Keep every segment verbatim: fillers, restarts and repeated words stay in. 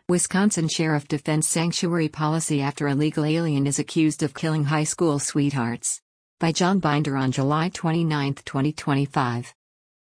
Wisconsin sheriff defends sanctuary policy after illegal alien is accused of killing high school sweethearts. By John Binder on July twenty-ninth, twenty twenty-five.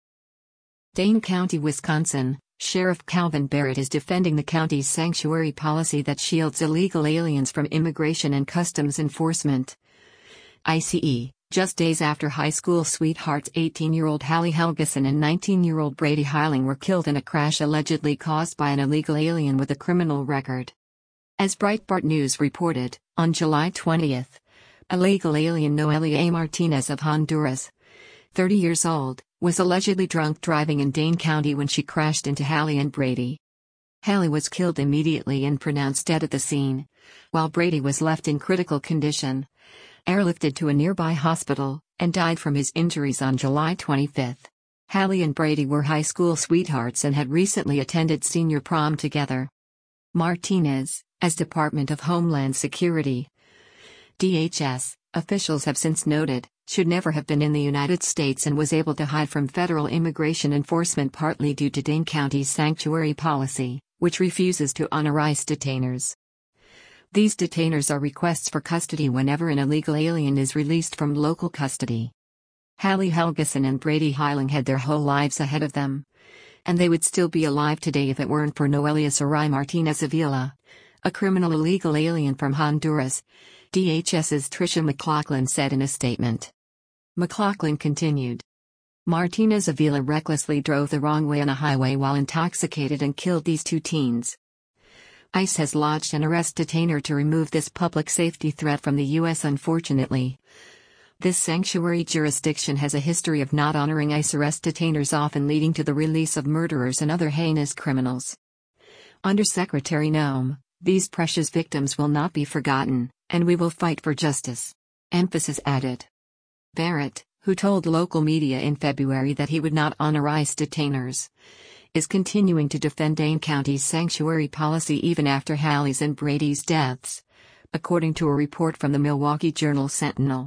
Dane County, Wisconsin. Sheriff Calvin Barrett is defending the county's sanctuary policy that shields illegal aliens from Immigration and Customs Enforcement. I C E, just days after high school sweethearts eighteen-year-old Hallie Helgeson and nineteen-year-old Brady Heiling were killed in a crash allegedly caused by an illegal alien with a criminal record. As Breitbart News reported, on July twentieth, illegal alien Noelia Martinez of Honduras, thirty years old, was allegedly drunk driving in Dane County when she crashed into Hallie and Brady. Hallie was killed immediately and pronounced dead at the scene, while Brady was left in critical condition, airlifted to a nearby hospital, and died from his injuries on July twenty-fifth. Hallie and Brady were high school sweethearts and had recently attended senior prom together. Martinez, as Department of Homeland Security D H S officials have since noted, should never have been in the United States and was able to hide from federal immigration enforcement partly due to Dane County's sanctuary policy, which refuses to honor ICE detainers. These detainers are requests for custody whenever an illegal alien is released from local custody. Hallie Helgeson and Brady Heiling had their whole lives ahead of them, and they would still be alive today if it weren't for Noelia Sarai Martinez Avila, a criminal illegal alien from Honduras, DHS's Tricia McLaughlin said in a statement. McLaughlin continued. Martinez Avila recklessly drove the wrong way on a highway while intoxicated and killed these two teens. ICE has lodged an arrest detainer to remove this public safety threat from the U S Unfortunately, this sanctuary jurisdiction has a history of not honoring ICE arrest detainers, often leading to the release of murderers and other heinous criminals. Undersecretary Noem, these precious victims will not be forgotten, and we will fight for justice. Emphasis added. Barrett, who told local media in February that he would not honor ICE detainers, is continuing to defend Dane County's sanctuary policy even after Hallie's and Brady's deaths, according to a report from the Milwaukee Journal-Sentinel.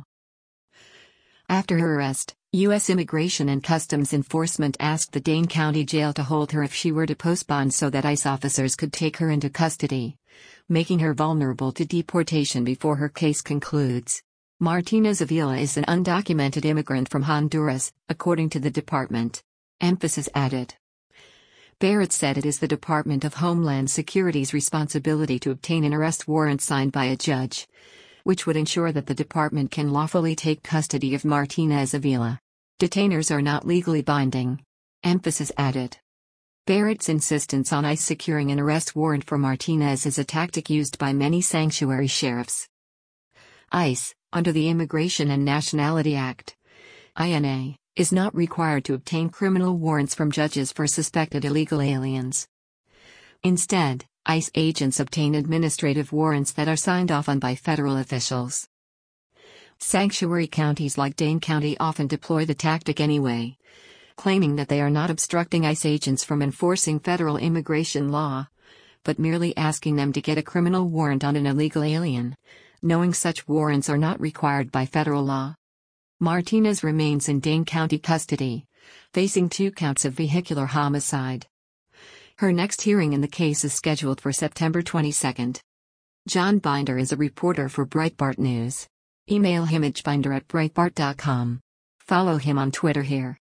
After her arrest, U S Immigration and Customs Enforcement asked the Dane County Jail to hold her if she were to postpone so that ICE officers could take her into custody, making her vulnerable to deportation before her case concludes. Martinez Avila is an undocumented immigrant from Honduras, according to the department. Emphasis added. Barrett said it is the Department of Homeland Security's responsibility to obtain an arrest warrant signed by a judge, which would ensure that the department can lawfully take custody of Martinez Avila. Detainers are not legally binding. Emphasis added. Barrett's insistence on ICE securing an arrest warrant for Martinez is a tactic used by many sanctuary sheriffs. ICE, under the Immigration and Nationality Act, I N A, is not required to obtain criminal warrants from judges for suspected illegal aliens. Instead, ICE agents obtain administrative warrants that are signed off on by federal officials. Sanctuary counties like Dane County often deploy the tactic anyway, claiming that they are not obstructing ICE agents from enforcing federal immigration law, but merely asking them to get a criminal warrant on an illegal alien, knowing such warrants are not required by federal law. Martinez remains in Dane County custody, facing two counts of vehicular homicide. Her next hearing in the case is scheduled for September twenty-second. John Binder is a reporter for Breitbart News. Email him at binder at breitbart dot com. Follow him on Twitter here.